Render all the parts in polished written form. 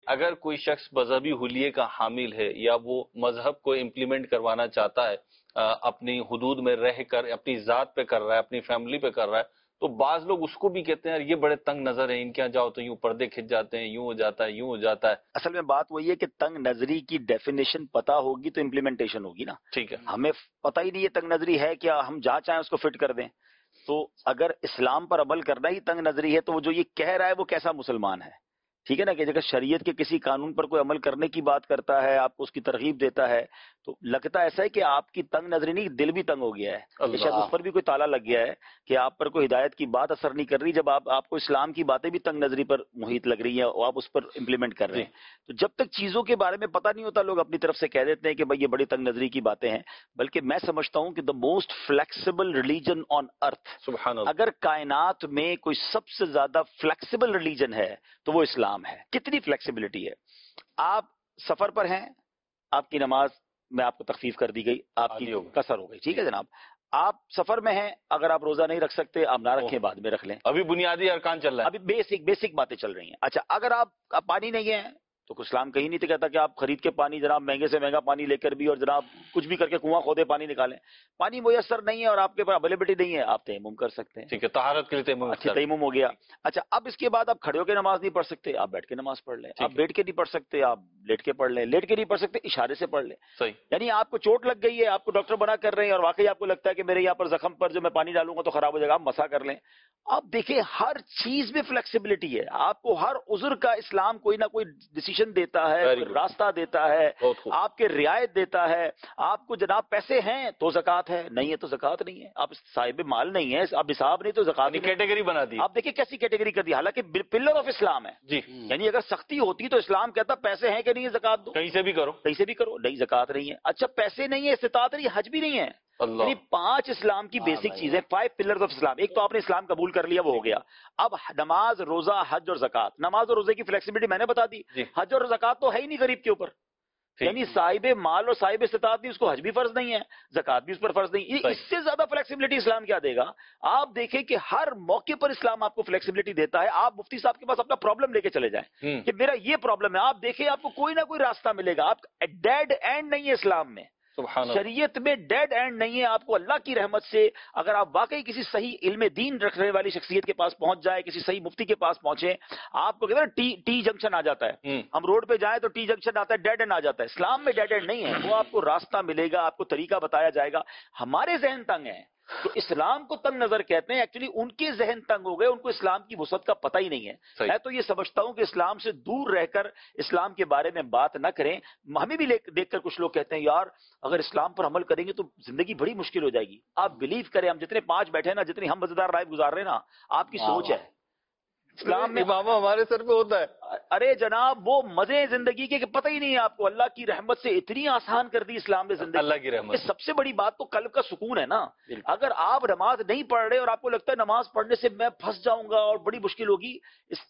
اگر کوئی شخص مذہبی حلیے کا حامل ہے یا وہ مذہب کو امپلیمنٹ کروانا چاہتا ہے اپنی حدود میں رہ کر، اپنی ذات پہ کر رہا ہے، اپنی فیملی پہ کر رہا ہے، تو بعض لوگ اس کو بھی کہتے ہیں یہ بڑے تنگ نظر ہیں، ان کے یہاں جاؤ تو یوں پردے کھچ جاتے ہیں، یوں ہو جاتا ہے، یوں ہو جاتا ہے۔ اصل میں بات وہی ہے کہ تنگ نظری کی ڈیفینیشن پتا ہوگی تو امپلیمنٹیشن ہوگی نا۔ ٹھیک ہے، ہمیں پتہ ہی نہیں ہے تنگ نظری ہے کیا، ہم جہاں چاہیں اس کو فٹ کر دیں۔ تو اگر اسلام پر عمل کرنا ہی تنگ نظری ہے تو وہ جو یہ کہہ رہا ہے وہ کیسا مسلمان ہے؟ ٹھیک ہے نا، کہ اگر شریعت کے کسی قانون پر کوئی عمل کرنے کی بات کرتا ہے، آپ کو اس کی ترغیب دیتا ہے، تو لگتا ایسا ہے کہ آپ کی تنگ نظری نہیں، دل بھی تنگ ہو گیا ہے، کہ شاید اس پر بھی کوئی تالا لگ گیا ہے کہ آپ پر کوئی ہدایت کی بات اثر نہیں کر رہی، جب آپ کو اسلام کی باتیں بھی تنگ نظری پر محیط لگ رہی ہیں اور آپ اس پر امپلیمنٹ کر رہے ہیں۔ تو جب تک چیزوں کے بارے میں پتہ نہیں ہوتا لوگ اپنی طرف سے کہہ دیتے ہیں کہ بھائی یہ بڑی تنگ نظری کی باتیں ہیں، بلکہ میں سمجھتا ہوں کہ the most flexible religion on earth, سبحان اللہ، اگر کائنات میں کوئی سب سے زیادہ فلیکسیبل ریلیجن ہے تو وہ اسلام ہے۔ کتنی فلیکسیبلٹی ہے؟ آپ سفر پر ہیں، آپ کی نماز میں آپ کو تخفیف کر دی گئی، آپ کی قصر ہو گئی، ٹھیک ہے جناب، آپ سفر میں ہیں، اگر آپ روزہ نہیں رکھ سکتے آپ نہ رکھیں، بعد میں رکھ لیں، ابھی بنیادی ارکان چل رہا ہے، ابھی بیسک باتیں چل رہی ہیں۔ اچھا، اگر آپ پانی نہیں ہے تو اسلام کہیں نہیں کہتا کہ آپ خرید کے پانی، جناب مہنگے سے مہنگا پانی لے کر بھی، اور جناب کچھ بھی کر کے کنواں کھودے پانی نکالیں، پانی میسر نہیں ہے اور آپ کے پاس اویلیبلٹی نہیں ہے، آپ تیمم کر سکتے ہیں، ٹھیک ہے، طہارت کے لیے تیمم، اچھا تیمم ہو گیا۔ اچھا، اب اس کے بعد آپ کھڑے ہو کے نماز نہیں پڑھ سکتے، آپ بیٹھ کے نماز پڑھ لیں، آپ بیٹھ کے نہیں پڑھ سکتے آپ لیٹ کے پڑھ لیں، لیٹ کے نہیں پڑھ سکتے اشارے سے پڑھ لیں، صحیح، یعنی آپ کو چوٹ لگ گئی ہے، آپ کو ڈاکٹر بنا کر رہے ہیں اور واقعی آپ کو لگتا ہے کہ میرے یہاں پر زخم پر جو میں پانی ڈالوں گا تو خراب ہو جائے گا، آپ مسا کر لیں۔ آپ دیکھیں ہر چیز میں فلیکسیبلٹی ہے، آپ کو ہر عذر کا اسلام کوئی نہ کوئی ڈیسیژن دیتا ہے، کوئی راستہ دیتا ہے، آپ کے رعایت دیتا ہے۔ آپ کو جناب پیسے ہیں تو زکوٰۃ ہے، نہیں ہے تو زکوٰۃ نہیں ہے، آپ صاحب مال نہیں ہے، آپ حساب نہیں تو زکوٰۃ نہیں، کیٹیگری بنا دی۔ آپ دیکھیں کیسی کیٹیگری کر دی، حالانکہ پلر آف اسلام ہے جی، یعنی اگر سختی ہوتی تو اسلام کہتا پیسے ہیں کہ نہیں ہے زکوٰۃ دو، کہیں سے بھی کرو، کہیں سے بھی کرو، نہیں زکوٰۃ نہیں ہے۔ اچھا، پیسے نہیں ہے، استطاعت نہیں ہے، حج بھی نہیں ہے، یعنی 5 اسلام کی بیسک چیزیں، 5 پلرز آف اسلام۔ ایک تو آپ نے اسلام قبول کر لیا، وہ ہو گیا۔ اب نماز، روزہ، حج اور زکوٰۃ۔ نماز اور روزے کی فلیکسیبلٹی میں نے بتا دی، حج اور زکوٰۃ تو ہے ہی نہیں غریب کے اوپر، یعنی صاحب مال اور صاحب استطاعت بھی اس کو حج بھی فرض نہیں ہے، زکوٰۃ بھی اس پر فرض نہیں۔ اس سے زیادہ فلیکسیبلٹی اسلام کیا دے گا؟ آپ دیکھیں کہ ہر موقع پر اسلام آپ کو فلیکسیبلٹی دیتا ہے۔ آپ مفتی صاحب کے پاس اپنا پرابلم لے کے چلے جائیں کہ میرا یہ پرابلم ہے، آپ دیکھیں آپ کو کوئی نہ کوئی راستہ ملے گا۔ آپ ڈیڈ اینڈ نہیں ہے اسلام میں، شریعت میں ڈیڈ اینڈ نہیں ہے۔ آپ کو اللہ کی رحمت سے اگر آپ واقعی کسی صحیح علم دین رکھنے والی شخصیت کے پاس پہنچ جائے، کسی صحیح مفتی کے پاس پہنچے، آپ کو کہتے ہیں ٹی جنکشن آ جاتا ہے، ہم روڈ پہ جائیں تو ٹی جنکشن آتا ہے، ڈیڈ اینڈ آ جاتا ہے۔ اسلام میں ڈیڈ اینڈ نہیں ہے، وہ آپ کو راستہ ملے گا، آپ کو طریقہ بتایا جائے گا۔ ہمارے ذہن تنگ ہیں تو اسلام کو تنگ نظر کہتے ہیں، ایکچولی ان کے ذہن تنگ ہو گئے، ان کو اسلام کی وسعت کا پتہ ہی نہیں ہے۔ میں تو یہ سمجھتا ہوں کہ اسلام سے دور رہ کر اسلام کے بارے میں بات نہ کریں۔ ہمیں بھی دیکھ کر کچھ لوگ کہتے ہیں یار اگر اسلام پر عمل کریں گے تو زندگی بڑی مشکل ہو جائے گی۔ آپ بلیو کریں، ہم جتنے 5 بیٹھے ہیں نا، جتنی ہم مزیدار لائف گزار رہے ہیں نا، آپ کی سوچ ہے۔ اسلام میں امامہ ہمارے سر پہ ہوتا ہے، ارے جناب وہ مزے زندگی کے کہ پتہ ہی نہیں ہے آپ کو۔ اللہ کی رحمت سے اتنی آسان کر دی اسلام نے زندگی، اللہ کی رحمت، سب سے بڑی بات تو قلب کا سکون ہے نا۔ اگر آپ نماز نہیں پڑھ رہے اور آپ کو لگتا ہے نماز پڑھنے سے میں پھنس جاؤں گا اور بڑی مشکل ہوگی،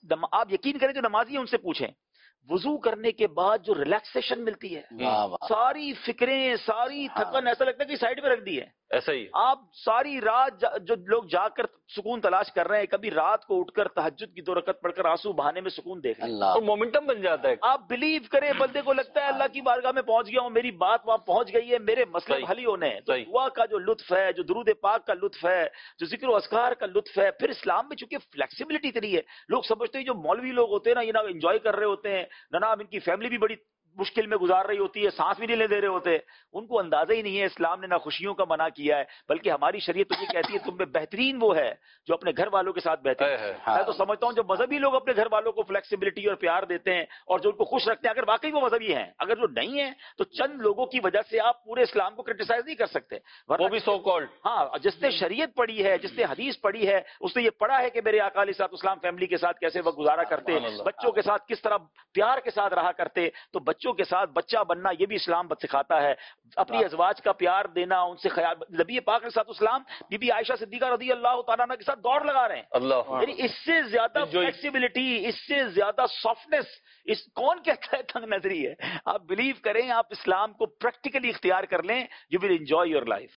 آپ یقین کریں جو نمازی ہیں ان سے پوچھیں، وضو کرنے کے بعد جو ریلیکسیشن ملتی ہے، ساری فکریں، ساری تھکن ایسا لگتا ہے کہ سائڈ پہ رکھ دی ہے۔ ایسا ہی آپ ساری رات جو لوگ جا کر سکون تلاش کر رہے ہیں، کبھی رات کو اٹھ کر تہجد کی 2 رکعت پڑھ کر آنسو بہانے میں سکون دیکھ رہے ہیں، تو مومنٹم بن جاتا ہے۔ آپ بلیو کریں، بندے کو لگتا ہے اللہ کی بارگاہ میں پہنچ گیا ہوں، میری بات وہاں پہنچ گئی ہے، میرے مسئلے حل ہی ہونے ہیں۔ تو دعا کا جو لطف ہے، جو درود پاک کا لطف ہے، جو ذکر و اذکار کا لطف ہے، پھر اسلام میں چونکہ فلیکسیبلٹی اتنی ہے، لوگ سمجھتے ہیں جو مولوی لوگ ہوتے ہیں نا، یہ نہ انجوائے کر رہے ہوتے ہیں، نہ ان کی فیملی بھی بڑی مشکل میں گزار رہی ہوتی ہے، سانس بھی نہیں لے دے رہے ہوتے، ان کو اندازہ ہی نہیں ہے اسلام نے نہ خوشیوں کا منع کیا ہے، بلکہ ہماری شریعت تو یہ کہتی ہے تم میں بہترین وہ ہے جو اپنے گھر والوں کے ساتھ بہتر ہے۔ میں تو سمجھتا ہوں جو مذہبی لوگ اپنے گھر والوں کو فلیکسیبلٹی اور پیار دیتے ہیں اور جو ان کو خوش رکھتے ہیں، اگر واقعی وہ مذہبی ہیں، اگر جو نہیں ہیں تو چند لوگوں کی وجہ سے آپ پورے اسلام کو کرٹیسائز نہیں کر سکتے، وہ بھی سو کالڈ۔ ہاں، جس نے شریعت پڑھی ہے، جس نے حدیث پڑھی ہے، اس نے یہ پڑھا ہے کہ میرے آقا علیہ الصلوۃ والسلام فیملی کے ساتھ کیسے وقت گزارا کرتے، بچوں کے ساتھ کس طرح پیار کے ساتھ رہا کرتے، تو بچوں کے ساتھ بچہ بننا یہ بھی اسلام سکھاتا ہے، اپنی ازواج کا پیار دینا، ان سے خیال۔ نبی پاک علیہ الصلوۃ والسلام بی بی عائشہ صدیقہ رضی اللہ تعالیٰ عنہ کے ساتھ دوڑ لگا رہے ہیں، اللہ، یعنی اس سے زیادہ فلیکسیبلٹی، اس سے زیادہ سافٹنس کون کہتا ہے تنگ نظری ہے؟ آپ بلیو کریں، آپ اسلام کو پریکٹیکلی اختیار کر لیں، you will enjoy your life.